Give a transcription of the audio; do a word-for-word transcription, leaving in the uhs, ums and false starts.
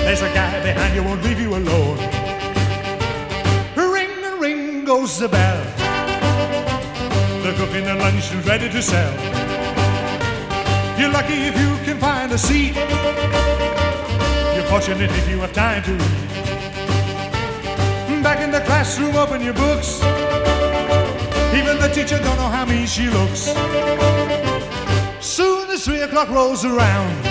There's a guy behind you, won't leave you alone. Ring, ring goes the bell. The cook in the lunch is ready to sell. You're lucky if you can find a seat. You're fortunate if you have time to read. Back in the classroom, open your books. Even the teacher don't know how mean she looks. Soon as three o'clock rolls around,